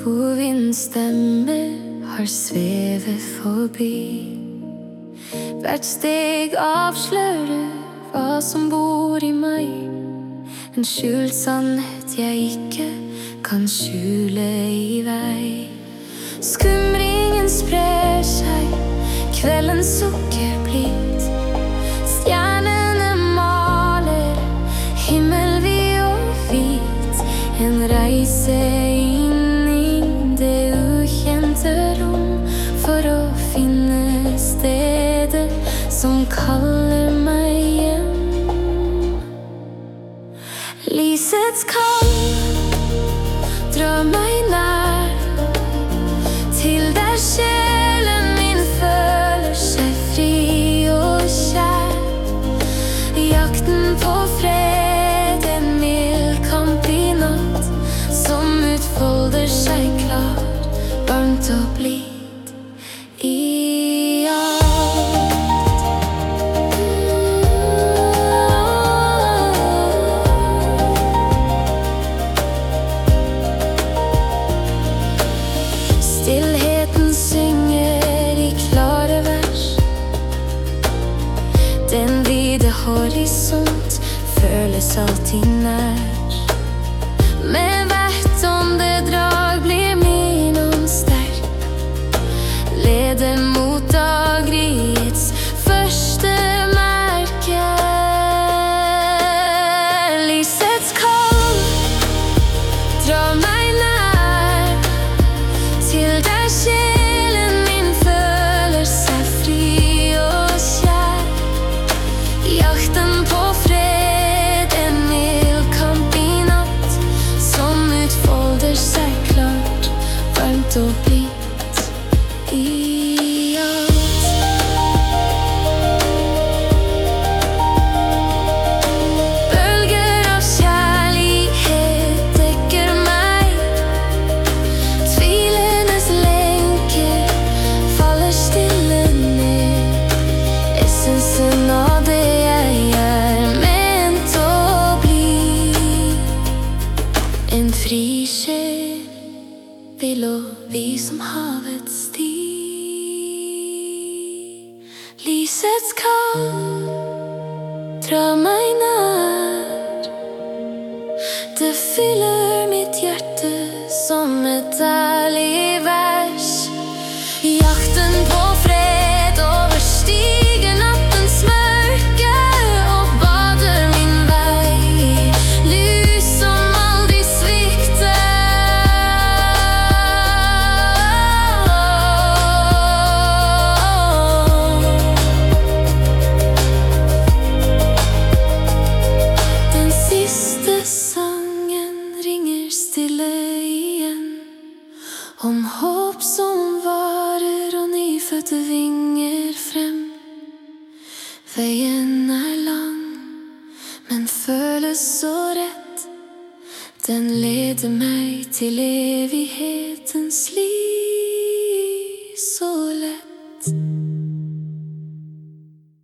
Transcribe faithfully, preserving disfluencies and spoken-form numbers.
hvor vindstemmer har svevet forbi. Hvert steg avslører hva som bor i meg, en skjult sannhet jeg ikke kan skjule i vei. Skumringen sprer seg, kvelden sukker blidt. Stjernene maler, himmelvid og hvit. En reise inn i det ukjente rom, for å finne stedet som kaller meg hjem. Lysets kall drar meg nær, til der sjelen min føler seg fri og kjær. Jakten på fred, en mild kamp i natt, som utfolder seg klart, varmt og blidt i alt. Stillheten synger i klare vers, den vide horisont føles alltid nær. Med hvert åndedrag blir min ånd sterk, leder mot daggryets første merke. Lysets kall drar meg nær, til der sjelen min føler seg fri og kjær. Jakten på fred, en mild kamp i natt, som utfolder seg klart, varmt og blidt i alt. Bølger av kjærlighet dekker meg, tvilenes lenker faller stille ned. Essensen av det jeg er ment å bli, en fri sjel, vill og vid som havets sti. Lysets kall drar meg nær, det fyller mitt hjerte som et ærlig vers. Jakten på fred overstiger nattens mørke, og bader min vei i lys som aldri svikter. Den siste sangen ringer stille igjen, om håp som varer og nyfødte vinger frem. Veien er lang, men føles så rett. Den leder meg til evighetens liv.